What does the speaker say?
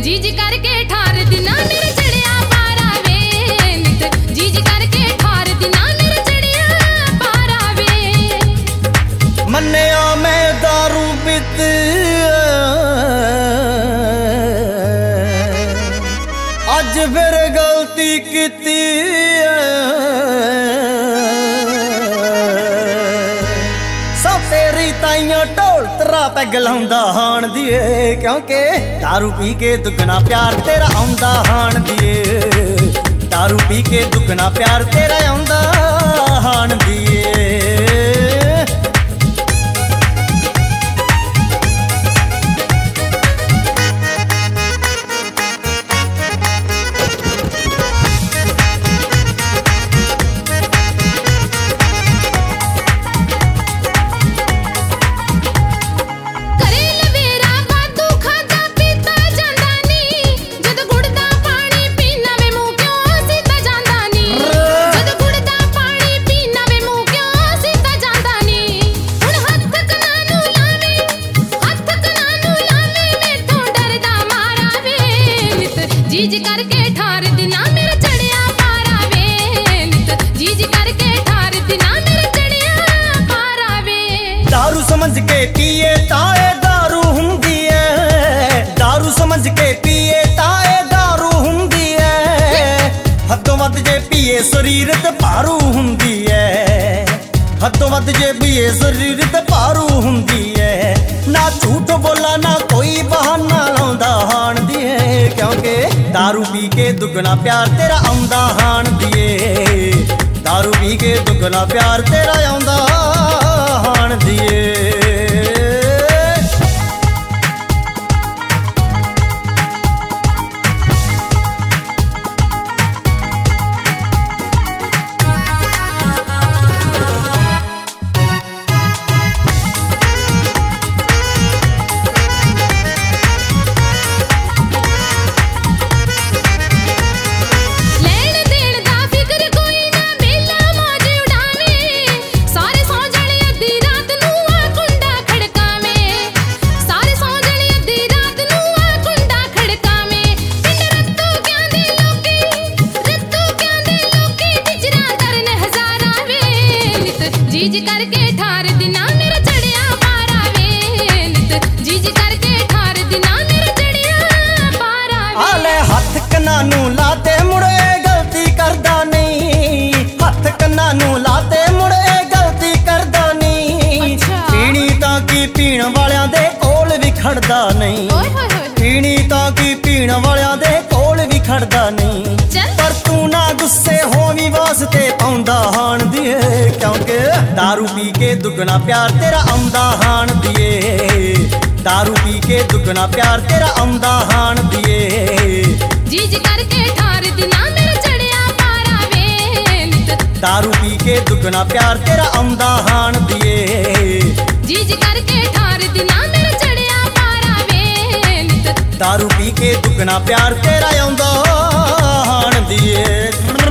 जी जी करके ठार दिना मेरे चढ़िया पारा वे नित जी जी करके ठार दिना मेरे चढ़िया पारा वे मन्निया मैं दारू पीत अज फिर गलती कीती ताइयों ढोल तरा पैग लाउंदा हाण दिए क्योंकि दारू पी के दुगना प्यार तेरा आउंदा हाण दिए दारू पी के दुगना प्यार तेरा आउंदा हाण दिए जी जी करके ठार दिना मेरे चढ़िया पारा वे नित जी जी करके ठार दिना मेरे चढ़िया पारा वे दारू समझ के पिए ताए दारू हुंदी है दारू समझ के पिए ताए दारू हुंदी है हदों वध जे पिए शरीर ते भारू हुंदी है हदों वध जे पिए शरीर ते भारू हुंदी है ना झूठ बोला ना कोई बहाना लाउंदा हाण दिए क्योंकि दारू पी के दुगना प्यार तेरा आउंदा हाण दिए दारू पी के दुगना प्यार तेरा आउंदा हाण दिए जी जी करके ठार दिना मेरे चढ़िया पारा वे नित जी जी करके ठार दिना मेरे चढ़िया पारा वे आले हथ कन्ना नू लाते मुड़े गलती करदा नहीं हथ कन्ना नू लाते मुड़े गलती करदा नहीं पीनी तां की पीण वालियां दे कोल भी खड़दा नहीं पीनी तां की पीण वालियां दे कोल भी खड़दा नहीं पर तू ना गुस्से होवी वास्ते पाउंदा हाण दिए क्योंकि दारू पी के दुगना प्यार तेरा आउंदा हाण दिए दारू पी के दुगना प्यार तेरा आउंदा हाण दिए जी जी करके ठार दिना मेरे चढ़िया पारा वे नित दारू पी के दुगना प्यार तेरा आउंदा हाण दिए जी जी करके ठार दिना मेरे चढ़िया पारा वे नित दारू पी के दुगना प्यार तेरा आउंदा हाण दिए।